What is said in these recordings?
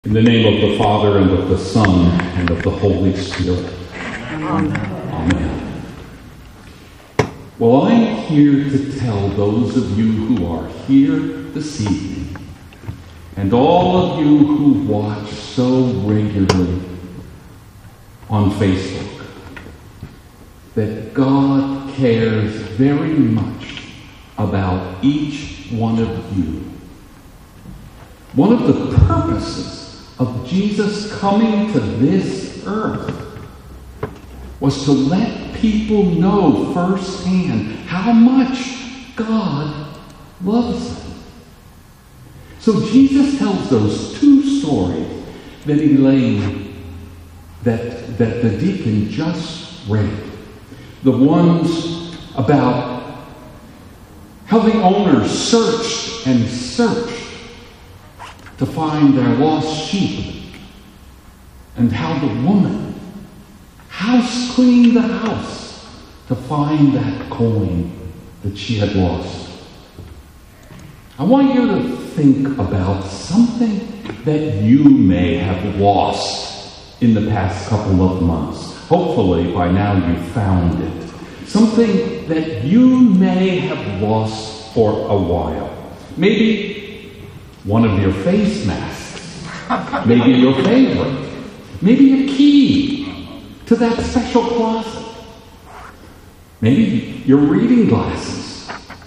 In the name of the Father, and of the Son, and of the Holy Spirit. Amen. Amen. Well, I'm here to tell those of you who are here this evening, and all of you who watch so regularly on Facebook, that God cares very much about each one of you. One of the purposes of Jesus coming to this earth was to let people know firsthand how much God loves them. So Jesus tells those two stories that Elaine, that the deacon just read. The ones about how the owners searched and searched to find their lost sheep, and how the woman house cleaned the house to find that coin that she had lost. I want you to think about something that you may have lost in the past couple of months. Hopefully by now you've found it. Something that you may have lost for a while. Maybe one of your face masks, maybe your favorite, maybe a key to that special closet, maybe your reading glasses,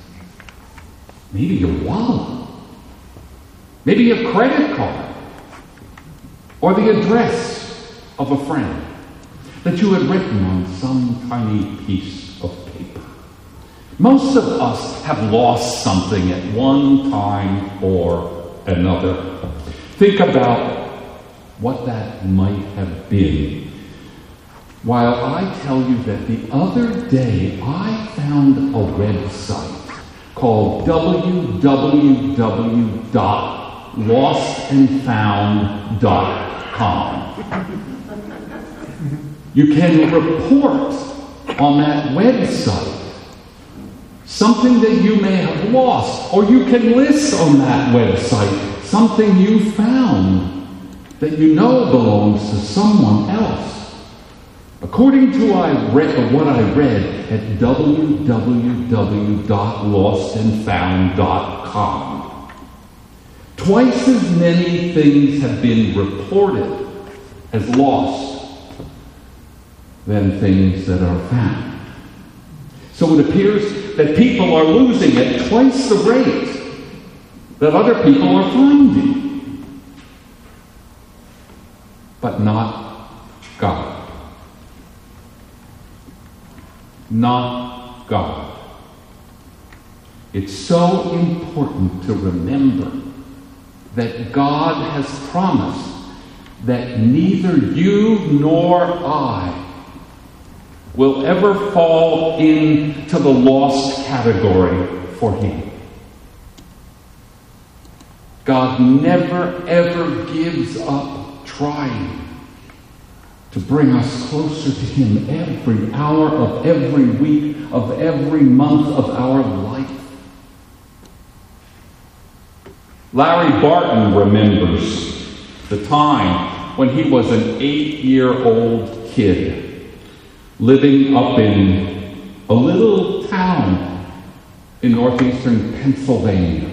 maybe your wallet, maybe a credit card, or the address of a friend that you had written on some tiny piece of paper. Most of us have lost something at one time or another. Think about what that might have been. While I tell you that the other day I found a website called www.lostandfound.com. You can report on that website something that you may have lost, or you can list on that website something you found that you know belongs to someone else. According to what I read at www.lostandfound.com, twice as many things have been reported as lost than things that are found. So it appears that people are losing at twice the rate that other people are finding. But not God. Not God. It's so important to remember that God has promised that neither you nor I will ever fall into the lost category for Him. God never, ever gives up trying to bring us closer to Him every hour of every week, of every month of our life. Larry Barton remembers the time when he was an 8-year-old kid living up in a little town in northeastern Pennsylvania.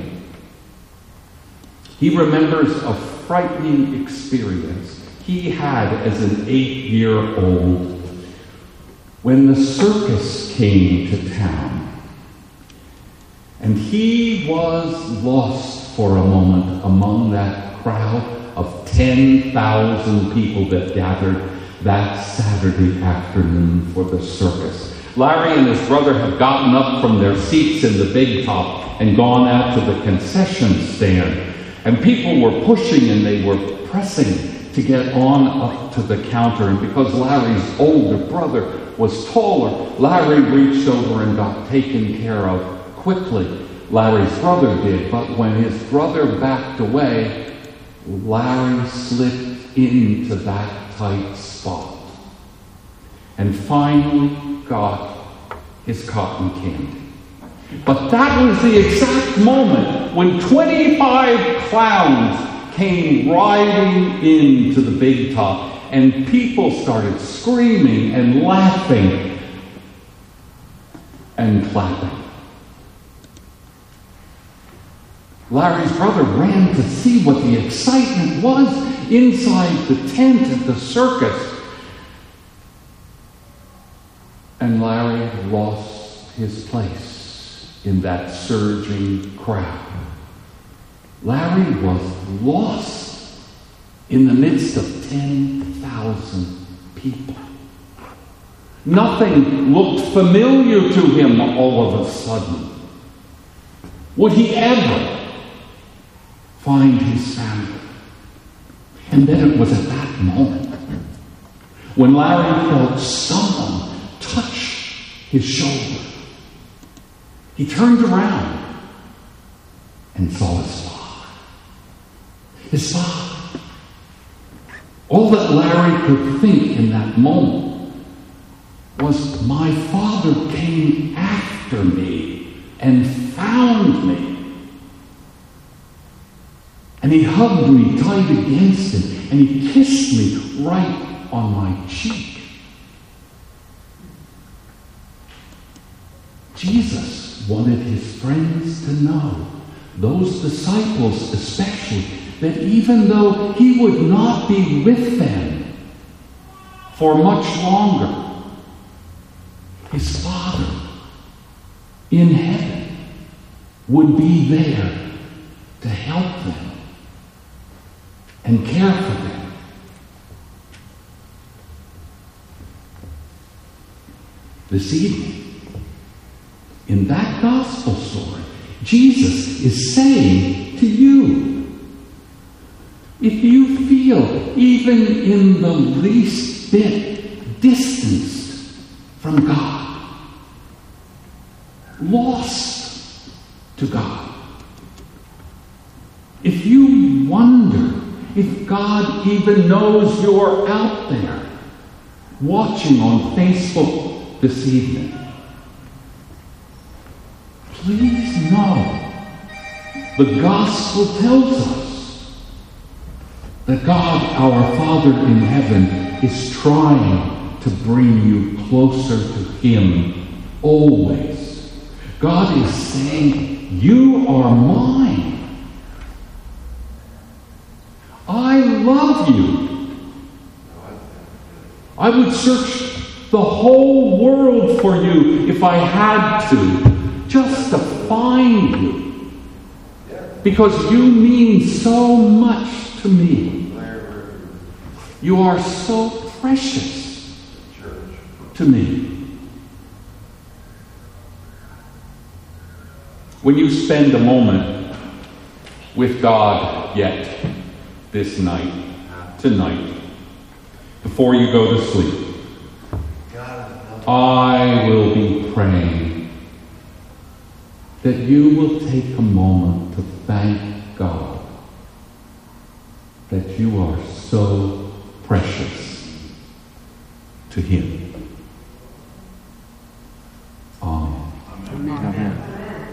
He remembers a frightening experience he had as an 8-year-old when the circus came to town. And he was lost for a moment among that crowd of 10,000 people that gathered that Saturday afternoon for the circus. Larry and his brother had gotten up from their seats in the big top and gone out to the concession stand. And people were pushing and they were pressing to get on up to the counter. And because Larry's older brother was taller, Larry reached over and got taken care of quickly. Larry's brother did, but when his brother backed away, Larry slipped into that tight spot and finally got his cotton candy. But that was the exact moment when 25 clowns came riding into the big top, and people started screaming and laughing and clapping. Larry's brother ran to see what the excitement was inside the tent at the circus. And Larry lost his place in that surging crowd. Larry was lost in the midst of 10,000 people. Nothing looked familiar to him all of a sudden. Would he ever find his family? And then it was at that moment when Larry felt someone touch his shoulder. He turned around and saw his father. His father. All that Larry could think in that moment was, my father came after me and found me. And he hugged me tight against him, and he kissed me right on my cheek. Jesus wanted his friends to know, those disciples especially, that even though he would not be with them for much longer, his Father in heaven would be there to help them and care for them. This evening, in that gospel story, Jesus is saying to you, if you feel even in the least bit distanced from God, lost to God, if you wonder if God even knows you're out there watching on Facebook this evening, please know the gospel tells us that God, our Father in heaven, is trying to bring you closer to Him always. God is saying, you are mine. I love you. I would search the whole world for you if I had to, just to find you. Because you mean so much to me. You are so precious to me. When you spend a moment with God yet this night, tonight, before you go to sleep, I will be praying that you will take a moment to thank God that you are so precious to Him.